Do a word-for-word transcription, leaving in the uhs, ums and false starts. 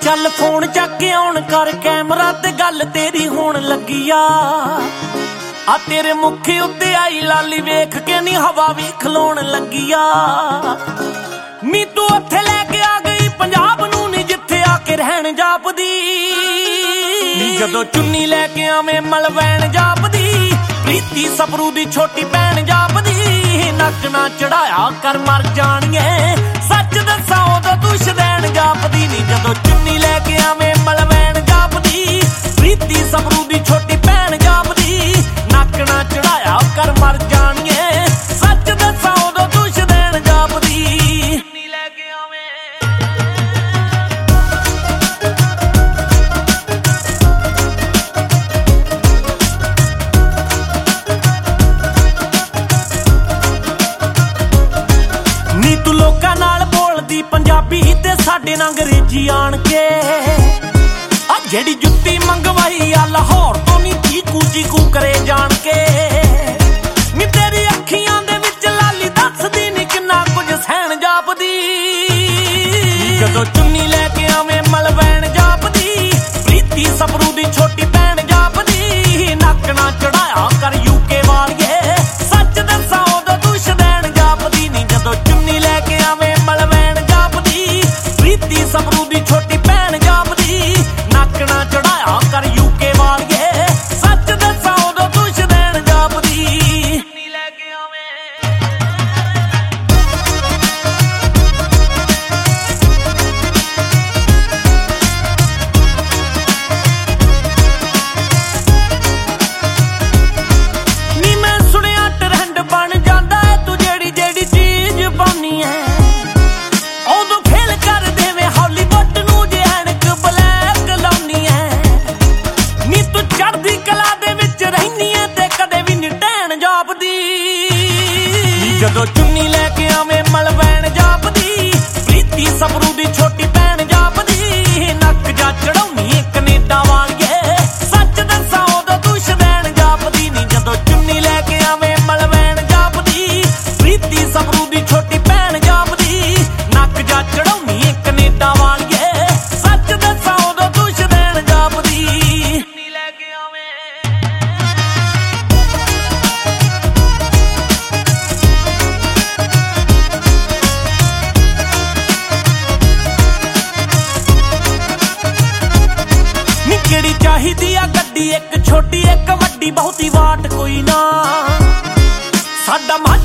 चल फोन चक के ऑन कर कैमरा ते गल तेरी होण लगी आ आ तेरे मुखे उत्ते आई लाली वेख के नी हवा भी खलोण लगी आ नी तू उत्थे लैके आ गई पंजाब नू नी जिथे आके रहन जापदी नी जदों चुन्नी लैके आवे मलवैन जापदी प्रीति सबरू दी छोटी भैन जापदी नक ना चढ़ाया कर मर जाणगे सच दसां उदों तू शदैन जापदी नी जदों चुन्नी लैके आवे मलवैन जापदी प्रीति सबरू दी छोटी भैन जापदी नक ना चढ़ाया कर मर जाणगे सच दसां उदों तू शदैन जापदी चुन्नी लैके आवे नी तू लोकां नाल बोलदी पंजाबी ते साडे नाल अंग्रेजी आण के आ जेड़ी जुत्ती मंगवाई आ लाहौर तो नी चीकू चीकू करे जान के नी तेरी अखियां दे विच लाली दसदी नी किन्ना कुछ सहन जापदी जदों चुन्नी लैके आवे मलवैन जापदी प्रीति सबरू दी छोटी भैन जापदी नक ना चढ़ाया कर यूके वालिए सच दसां उदों तू शदैन जापदी नी जदों चुन्नी लैके आवे मलवैन जापदी प्रीति सबरू दी छोटी भैन जापदी नक ना चढ़ाया कर यूके वालिए सच दसां उदों तू शदैन जापदी चुन्नी लैके आवे नी मैं सुनिया ट्रेंड बन जांदा है तू जेड़ी जेड़ी चीज पानी है उदों फेल कर देवे हॉलीवुड नू जे ऐनक ब्लैक लाउनी है नी तू चढ़दी कला दे विच रहनी है ते कदे भी नी टैन जापदी जदों चुन्नी लैके आवे मलवैन जापदी प्रीति सबरू दी छोटी भैन जापदी नक जा चढ़ाउनी कनेडा वालिए सच दसां उदों तू शदैन जापदी नी जदों चुन्नी लैके आवे मलवैन जापदी प्रीति सबरू दी छोटी भैन जापदी नक जा चढ़ाउनी कनेडा वालिए सच दसां उदों तू शदैन जापदी चुन्नी लैके आवे नी केड़ी चाहीदी आ गड्डी एक छोटी एक वड्डी बहुती वाट कोई ना साडा